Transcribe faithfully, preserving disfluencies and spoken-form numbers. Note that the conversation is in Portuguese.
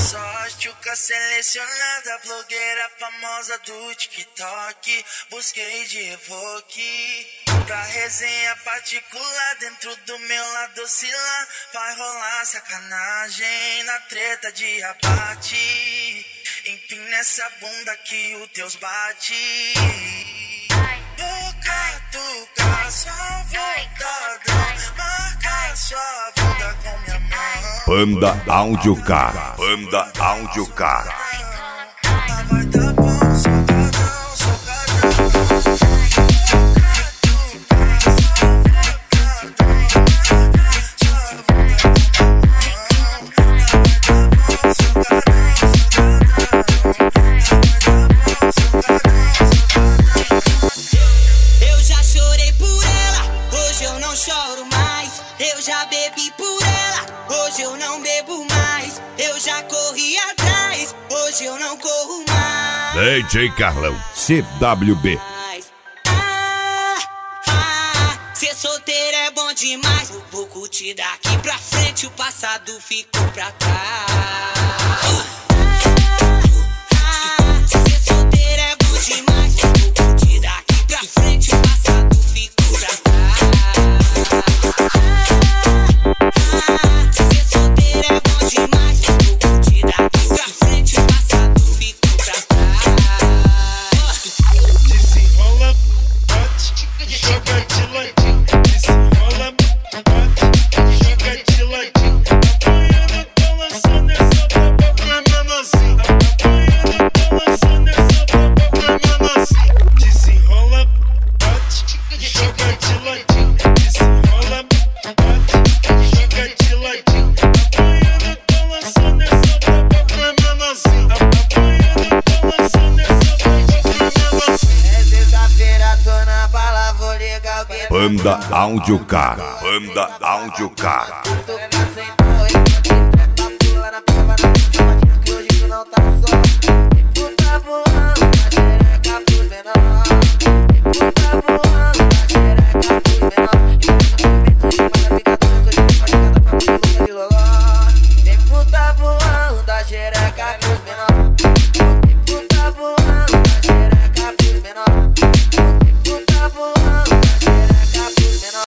Só a tchuca selecionada, blogueira famosa do TikTok. Busquei de evoque pra resenha particular. Dentro do meu lado oscilar, vai rolar sacanagem na treta de abate. Empina essa bunda que o Deus bate. Tuca, tuca, só voltadão. Marca sua bunda com minha mão. Panda Áudio Car, Panda Áudio Car. Vai tá bom, socadão, socadão. Eu já chorei por ela, hoje eu não choro mais. Eu já bebi por ela, hoje eu não bebo mais. Eu já corri atrás, hoje eu não corro mais. D J Carlão, C W B. Ah, ah, ser solteiro é bom demais. Vou curtir daqui pra frente, o passado ficou pra trás. Panda Áudio Car, Panda Áudio Car. Hoje tu não tá só, tu tá bom.